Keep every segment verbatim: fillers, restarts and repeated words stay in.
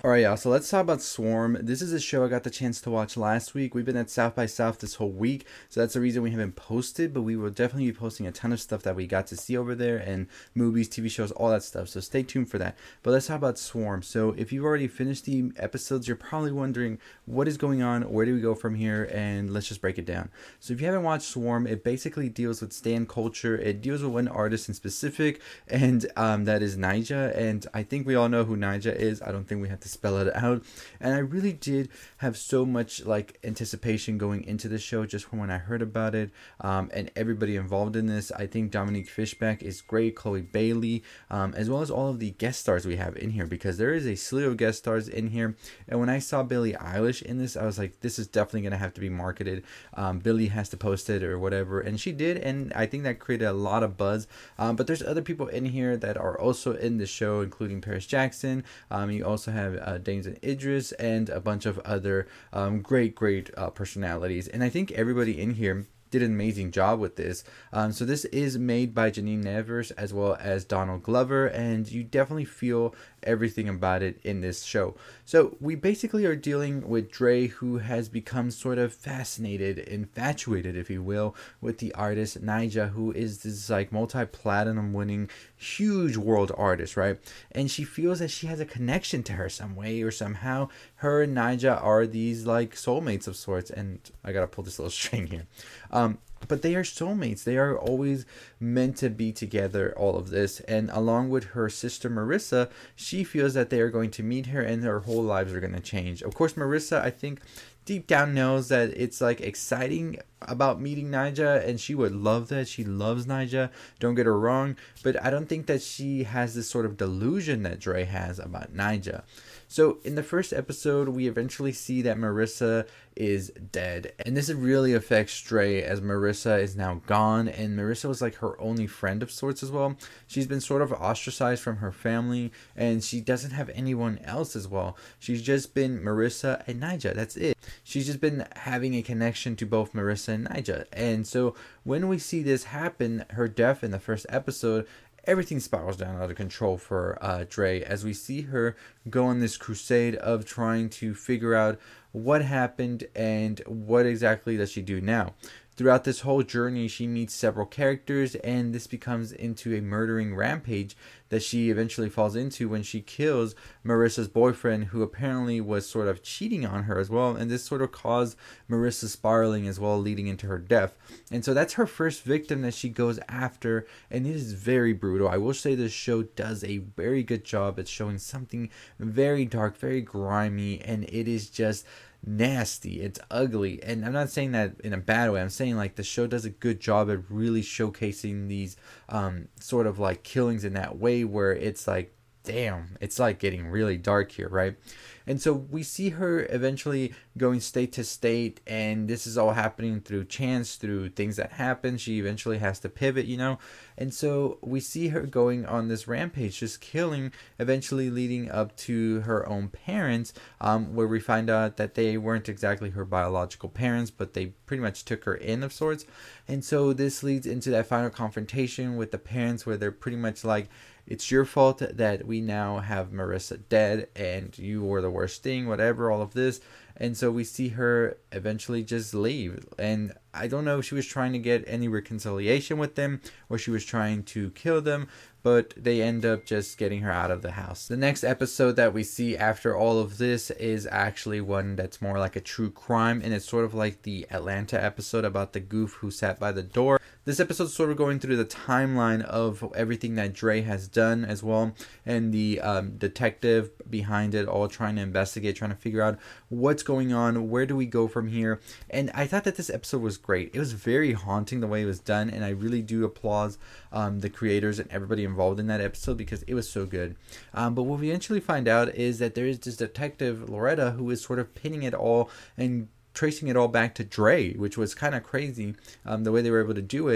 Alright, y'all, so let's talk about Swarm. This is a show I got the chance to watch last week. We've been at South by South this whole week, so that's the reason we haven't posted, but we will definitely be posting a ton of stuff that we got to see over there, and movies, T V shows, all that stuff, so stay tuned for that. But let's talk about Swarm. So if you've already finished the episodes, you're probably wondering what is going on, where do we go from here, and let's just break it down. So if you haven't watched Swarm, it basically deals with stan culture. It deals with one artist in specific, and um, that is Naija, and I think we all know who Naija is. I don't think we have to spell it out, and I really did have so much like anticipation going into the show just from when I heard about it, um, and everybody involved in this. I think Dominique Fishback is great, Chloe Bailey, um, as well as all of the guest stars we have in here, because there is a slew of guest stars in here. And when I saw Billie Eilish in this, I was like, this is definitely going to have to be marketed. um, Billie has to post it or whatever, and she did, and I think that created a lot of buzz. Um, but there's other people in here that are also in the show, including Paris Jackson. Um, you also have uh, Damson Idris and a bunch of other um, great, great uh, personalities. And I think everybody in here did an amazing job with this. Um, so this is made by Janine Nevers as well as Donald Glover, and you definitely feel everything about it in this show. So we basically are dealing with Dre, who has become sort of fascinated, infatuated, if you will, with the artist Naija, who is this like multi-platinum winning, huge world artist, right? And she feels that she has a connection to her some way or somehow. Her and Naija are these like soulmates of sorts, and I gotta pull this little string here. Um, but they are soulmates. They are always meant to be together, all of this. And along with her sister Marissa, she feels that they are going to meet her and their whole lives are going to change. Of course, Marissa, I think, deep down knows that it's like exciting about meeting Naija, and she would love that. She loves Naija, don't get her wrong, but I don't think that she has this sort of delusion that Dre has about Naija. So in the first episode, we eventually see that Marissa is dead, and this really affects Dre as Marissa is now gone, and Marissa was like her only friend of sorts as well. She's been sort of ostracized from her family, and she doesn't have anyone else as well. She's just been Marissa and Naija, that's it. She's just been having a connection to both Marissa and Naija, and so when we see this happen, her death in the first episode, everything spirals down out of control for uh, Dre, as we see her go on this crusade of trying to figure out what happened and what exactly does she do now. Throughout this whole journey, she meets several characters, and this becomes into a murdering rampage that she eventually falls into when she kills Marissa's boyfriend, who apparently was sort of cheating on her as well, and this sort of caused Marissa spiraling as well, leading into her death. And so that's her first victim that she goes after, and it is very brutal. I will say this show does a very good job at showing something very dark, very grimy, and it is just nasty. It's ugly, and I'm not saying that in a bad way. I'm saying like the show does a good job at really showcasing these um sort of like killings in that way where it's like, damn, it's like getting really dark here, right? And so we see her eventually going state to state, and this is all happening through chance, through things that happen. She eventually has to pivot, you know? And so we see her going on this rampage, just killing, eventually leading up to her own parents, um, where we find out that they weren't exactly her biological parents, but they pretty much took her in of sorts. And so this leads into that final confrontation with the parents, where they're pretty much like, it's your fault that we now have Marissa dead, and you were the worst thing, whatever, all of this. And so we see her eventually just leave. And I don't know if she was trying to get any reconciliation with them or she was trying to kill them, but they end up just getting her out of the house. The next episode that we see after all of this is actually one that's more like a true crime, and it's sort of like the Atlanta episode about the goof who sat by the door. This episode's sort of going through the timeline of everything that Dre has done as well, and the um, detective behind it all trying to investigate, trying to figure out what's going on, where do we go from here. And I thought that this episode was great. It was very haunting the way it was done, and I really do applaud um, the creators and everybody involved in that episode because it was so good. Um, but what we eventually find out is that there is this detective, Loretta, who is sort of pinning it all and tracing it all back to Dre, which was kind of crazy, um, the way they were able to do it.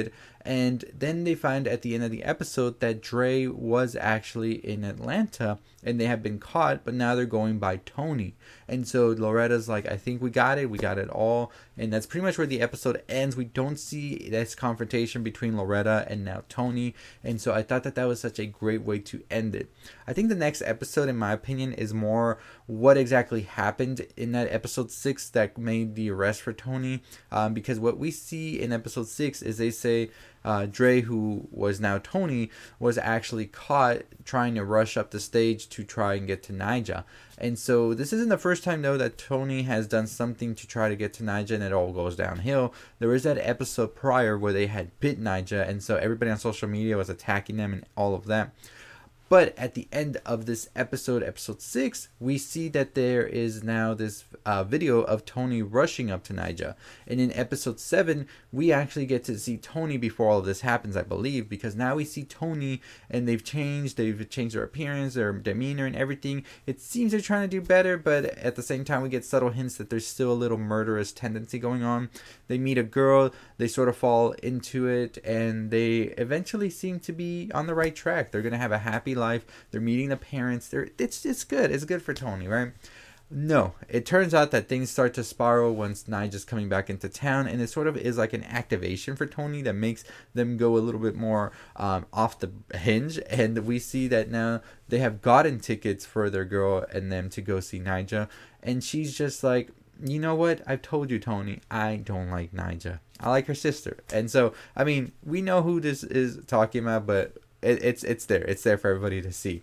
And then they find at the end of the episode that Dre was actually in Atlanta and they have been caught, but now they're going by Tony. And so Loretta's like, I think we got it. We got it all. And that's pretty much where the episode ends. We don't see this confrontation between Loretta and now Tony. And so I thought that that was such a great way to end it. I think the next episode, in my opinion, is more what exactly happened in that episode six that made the arrest for Tony. Um, because what we see in episode six is they say uh, Dre, who was now Tony, was actually caught trying to rush up the stage to try and get to Nyjah. And so this isn't the first time, though, that Tony has done something to try to get to Nyjah and it all goes downhill. There was that episode prior where they had bit Nyjah, and so everybody on social media was attacking them and all of that. But at the end of this episode, episode six, we see that there is now this uh, video of Tony rushing up to Nyjah. And in episode seven, we actually get to see Tony before all of this happens, I believe, because now we see Tony and they've changed. They've changed their appearance, their demeanor and everything. It seems they're trying to do better, but at the same time, we get subtle hints that there's still a little murderous tendency going on. They meet a girl, they sort of fall into it, and they eventually seem to be on the right track. They're going to have a happy life. They're meeting the parents. They're it's it's good. It's good for Tony, right? No, it turns out that things start to spiral once Nyjah's coming back into town, and it sort of is like an activation for Tony that makes them go a little bit more um, off the hinge. And we see that now they have gotten tickets for their girl and them to go see Nyjah, and she's just like, you know what? I've told you, Tony, I don't like Nyjah. I like her sister. And so, I mean, we know who this is talking about, but it, it's it's there. It's there for everybody to see.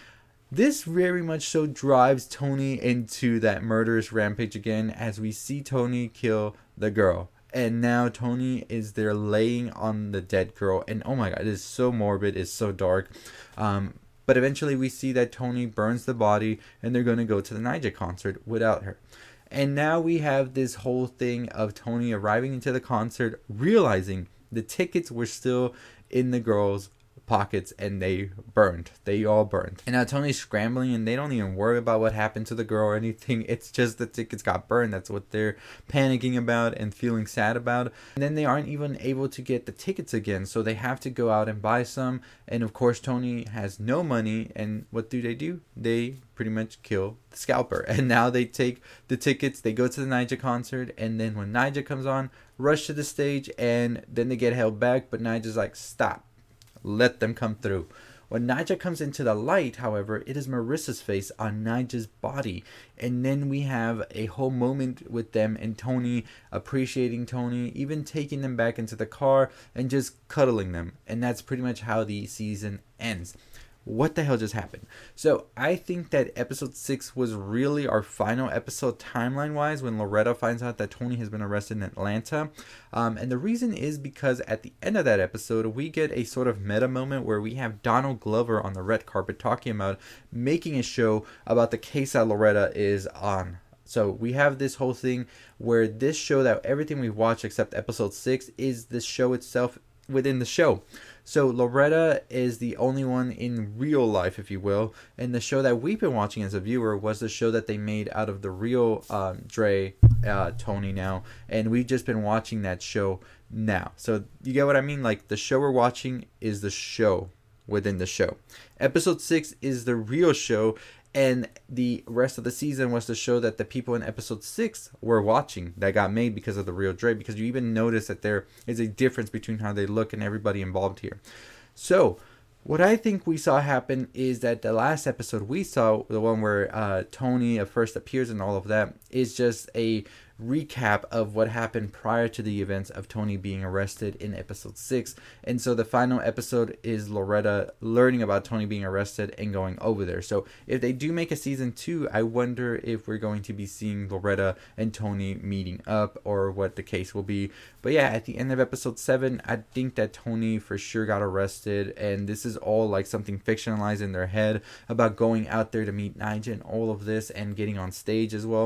This very much so drives Tony into that murderous rampage again, as we see Tony kill the girl. And now Tony is there laying on the dead girl. And oh my god, it is so morbid. It's so dark. Um, but eventually we see that Tony burns the body and they're going to go to the Nyjah concert without her. And now we have this whole thing of Tony arriving into the concert, realizing the tickets were still in the girl's pockets and they burned. They all burned. And now Tony's scrambling and they don't even worry about what happened to the girl or anything. It's just the tickets got burned. That's what they're panicking about and feeling sad about. And then they aren't even able to get the tickets again, so they have to go out and buy some. And of course Tony has no money, and what do they do? They pretty much kill the scalper. And now they take the tickets, they go to the Nyjah concert, and then when Nyjah comes on, rush to the stage, and then they get held back, but Nyjah's like, stop. Let them come through. When Nyjah comes into the light, however, it is Marissa's face on Nyjah's body. And then we have a whole moment with them and Tony appreciating Tony, even taking them back into the car and just cuddling them. And that's pretty much how the season ends. What the hell just happened? So I think that episode six was really our final episode timeline wise, when Loretta finds out that Tony has been arrested in Atlanta. Um, and the reason is because at the end of that episode, we get a sort of meta moment where we have Donald Glover on the red carpet talking about making a show about the case that Loretta is on. So we have this whole thing where this show, that everything we watch except episode six, is the show itself within the show. So Loretta is the only one in real life, if you will, and the show that we've been watching as a viewer was the show that they made out of the real um, Dre, uh, Tony now, and we've just been watching that show now. So you get what I mean? Like, the show we're watching is the show within the show. Episode six is the real show, and the rest of the season was the show that the people in episode six were watching that got made because of the real Dre. Because you even notice that there is a difference between how they look and everybody involved here. So what I think we saw happen is that the last episode we saw, the one where uh, Tony first appears and all of that, is just a recap of what happened prior to the events of Tony being arrested in episode six. And so the final episode is Loretta learning about Tony being arrested and going over there. So if they do make a season two, I wonder if we're going to be seeing Loretta and Tony meeting up or what the case will be. But yeah, at the end of episode seven, I think that Tony for sure got arrested, and this is all like something fictionalized in their head about going out there to meet Nyjah and all of this and getting on stage as well.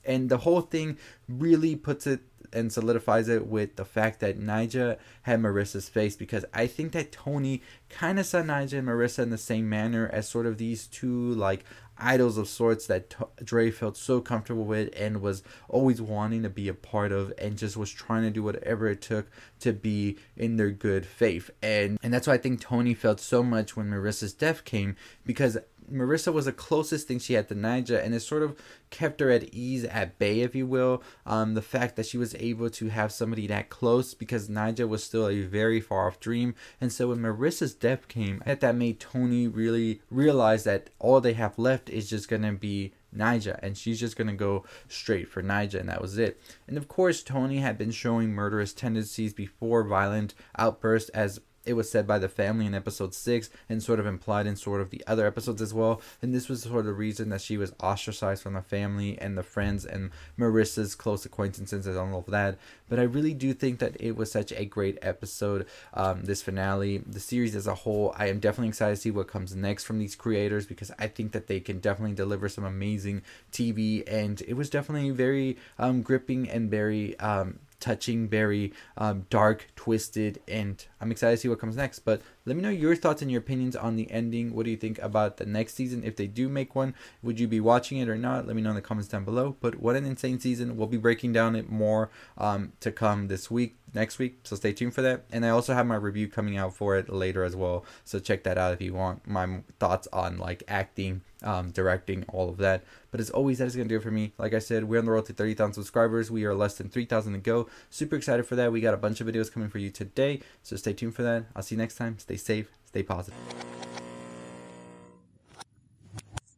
And the whole thing really puts it and solidifies it with the fact that Nyjah had Marissa's face, because I think that Tony kind of saw Nyjah and Marissa in the same manner as sort of these two like idols of sorts that T- Dre felt so comfortable with and was always wanting to be a part of, and just was trying to do whatever it took to be in their good faith. And and that's why I think Tony felt so much when Marissa's death came, because Marissa was the closest thing she had to Nyjah, and it sort of kept her at ease, at bay, if you will. Um, the fact that she was able to have somebody that close, because Nyjah was still a very far off dream. And so when Marissa's death came, I think that made Tony really realize that all they have left is just gonna be Nyjah, and she's just gonna go straight for Nyjah, and that was it. And of course, Tony had been showing murderous tendencies before violent outbursts, as it was said by the family in episode six, and sort of implied in sort of the other episodes as well. And this was sort of the reason that she was ostracized from the family and the friends and Marissa's close acquaintances and all of that. But I really do think that it was such a great episode, um, this finale, the series as a whole. I am definitely excited to see what comes next from these creators, because I think that they can definitely deliver some amazing T V. And it was definitely very um, gripping and very um, touching, very um, dark, twisted, and I'm excited to see what comes next. But let me know your thoughts and your opinions on the ending. What do you think about the next season? If they do make one, would you be watching it or not? Let me know in the comments down below. But what an insane season. We'll be breaking down it more um, to come this week, next week, so stay tuned for that. And I also have my review coming out for it later as well, so check that out if you want my thoughts on like acting, um, directing, all of that. But as always, that is going to do it for me. Like I said, we're on the road to thirty thousand subscribers. We are less than three thousand to go. Super excited for that. We got a bunch of videos coming for you today, so stay tuned for that. I'll see you next time. Stay safe, stay positive.